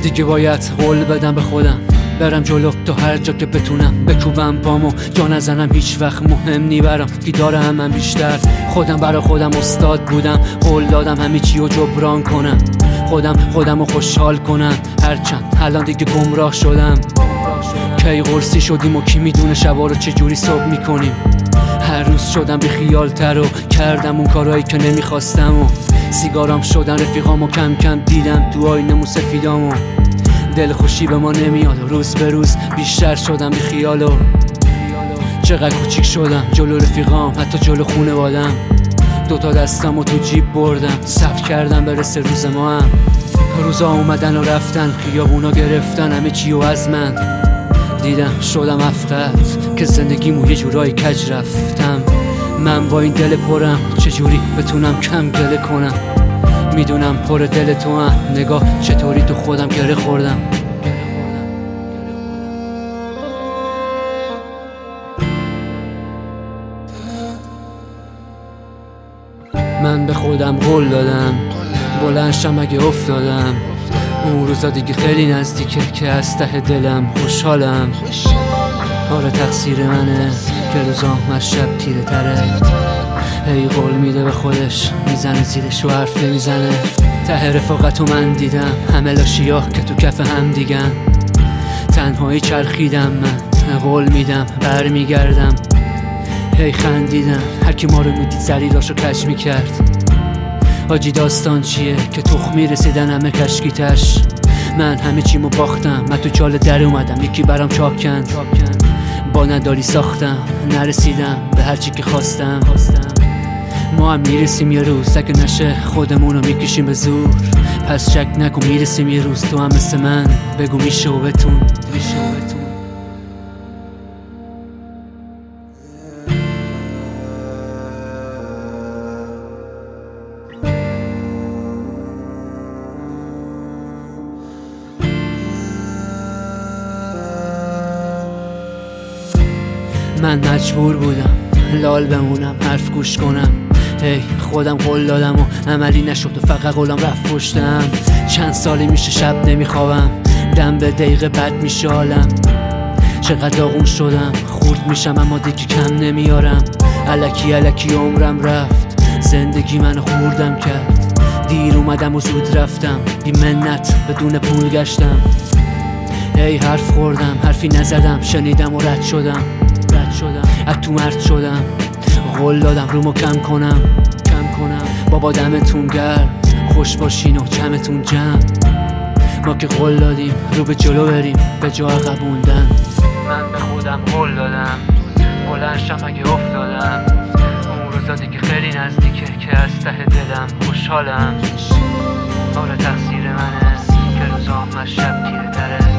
دیگه باید قول بدم به خودم برم جلو تا هر جا که بتونم بکوبم پامو جا نزنم هیچ وقت مهم نی برام دیدارم من بیشتر خودم برا خودم استاد بودم قول دادم همه چی رو جبران کنم خودم رو خوشحال کنم هرچند الان دیگه گمراه شدم کی قرصی شدیم و کی میدونه شبا رو چجوری صبح میکنیم هر روز شدم بی خیالتر و کردم اون کارهایی که نمیخواستم و سیگارام شدن رفیقام و کم کم دیدم تو آینه سفیدامو دل خوشی به ما نمیاد و روز به روز بیشتر شدم بی خیال و چقدر کوچیک شدم جلو رفیقام حتی جلو خونوادم دوتا دستم و تو جیب بردم صبر کردم برسه روز ما هم روزا اومدن و رفتن خیابونا گرفتن همه چی و از من دیدم شدم افقد که زندگیمو یه جورایی کج رفتم من با این دل پرم چجوری بتونم کم گله کنم میدونم پر دل تو هم نگاه چطوری تو خودم گره خوردم من به خودم قول دادم بلندشم اگه افتادم اون روزا دیگه خیلی نزدیکه که از ته دلم خوشحالم آره تقصیر منه که روزام از شب تیره تره هی قول میده به خودش میزنه زیرش و حرف نمیزنه ته رفاقتو من دیدم همه لاشیاه که تو کف هم دیگن تنهایی چرخیدم من قول میدم برمیگردم هی خندیدم هرکی ما رو میدید زلیلاشو کش میکرد حاجی داستان چیه که تخمی رسیدن همه کشکیتش من همه چیمو باختم من تو چاله در اومدم یکی برام چاک کند با نداری ساختم نرسیدم به هرچی که خواستم ما هم میرسیم یه روز اگه نشه خودمونو میکشیم به زور پس شک نکن میرسیم یه روز تو هم مثل من بگو میشه و بتون من مجبور بودم لال بمونم حرف گوش کنم هی خودم قول دادم و عملی نشد و فقط قولم رفت پشتم چند سالی میشه شب نمیخوابم دم به دقیقه بد میشه حالم چقدر داغون شدم خورد میشم اما دیگه کم نمیارم الکی عمرم رفت زندگی منو خوردم کرد دیر اومدم و زود رفتم بی منت بدون پول گشتم هی حرف خوردم حرفی نزدم شنیدم و رد شدم از تو مرد شدم قول دادم رومو کم کنم بابا دمتون گرم خوش باشین و جمعتون جمع ما که قول دادیم رو به جلو بریم به جا عقب موندن من به خودم قول دادم بلندشم اگه افتادم اون روزا دیگه خیلی نزدیکه که از ته دلم خوشحالم آره تقصیر منه که روزام از شب تیره تره